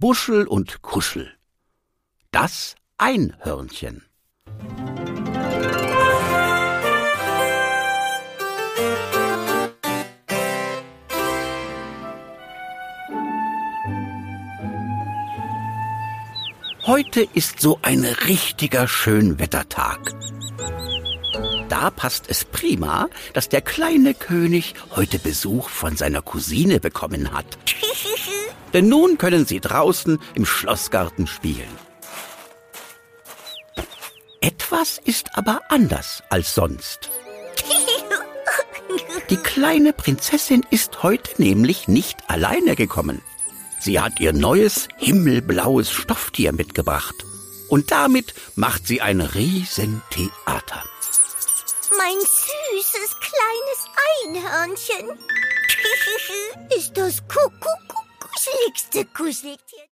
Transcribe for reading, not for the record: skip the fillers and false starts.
Buschel und Kuschel. Das Einhörnchen. Heute ist so ein richtiger Schönwettertag. Da passt es prima, dass der kleine König heute Besuch von seiner Cousine bekommen hat. Denn nun können sie draußen im Schlossgarten spielen. Etwas ist aber anders als sonst. Die kleine Prinzessin ist heute nämlich nicht alleine gekommen. Sie hat ihr neues himmelblaues Stofftier mitgebracht. Und damit macht sie ein Riesentheater. Mein süßes kleines Einhörnchen ist das kuseligste Kuscheltier.